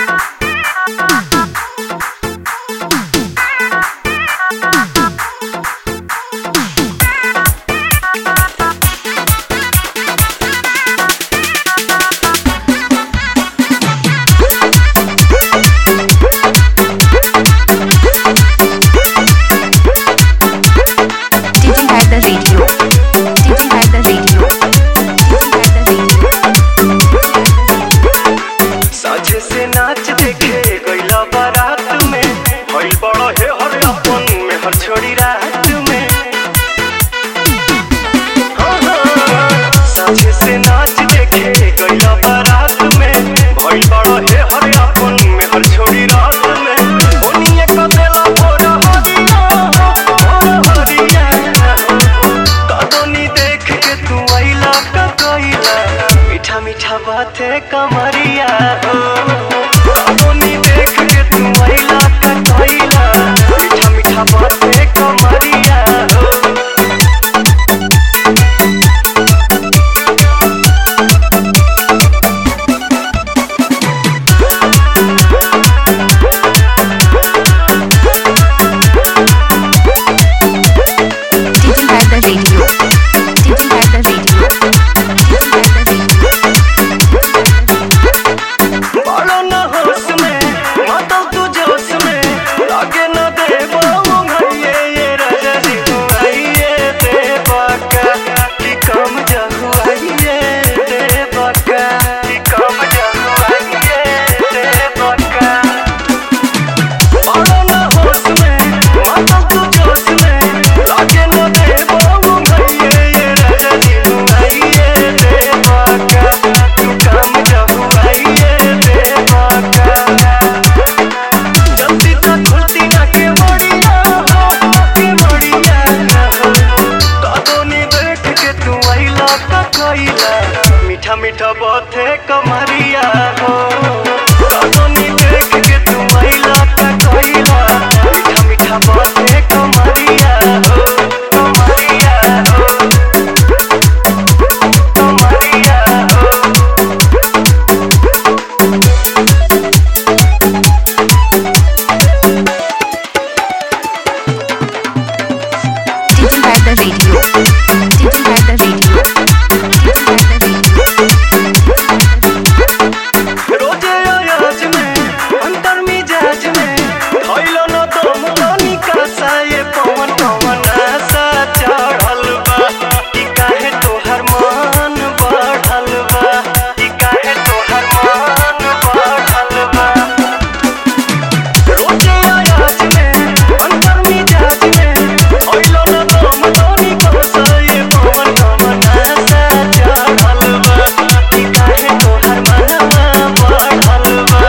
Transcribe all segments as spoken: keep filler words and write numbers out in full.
छोड़ी रात में साझे से नाच देखे गईला बारात में भइल बड़ा हे हरे अपन में हर छोड़ी रात में ओनिए कदेला भोरा हरिया भोरा हरिया कदोनी देख के तू आइला का कइला मीठा मीठा बातें कमरिया कदोनी देख के तू आइला का कइला मीठा मीठा बातें कमरिया मीठा मीठा बाते कमरिया हो कदोनी देख के तू आइला का कइला मीठा मीठा बाते कमरिया हो कमरिया हो कमरिया हो Did you have the radio? Did you have the radio? रोजे आयाज में अंतर मिजाज में धइलो न दम तनिका सा ये पवन पवन सा चढ़ल बा कि काहे तोहर मन बढ़ल बा कि काहे तोहर मन बढ़ल बा रोजे आयाज में अंतर मिजाज में धइलो न दम तनिका सा ये पवन पवन सा चढ़ल बा कि काहे तोहर मनवा बढ़ल बा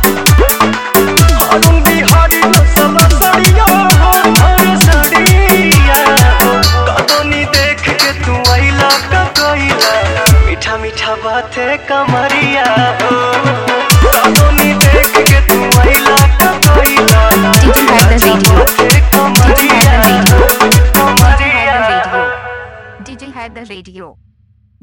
अरुण बिहारी तो सब सड़िया हो हर सड़िया हो कदोनी देख के तू आइला का कइला मीठा मीठा बातें कमरिया हो कदोनी देख के तू आइला का कइला Did you have the radio? कमरिया हो कमरिया हो Did you have the radio?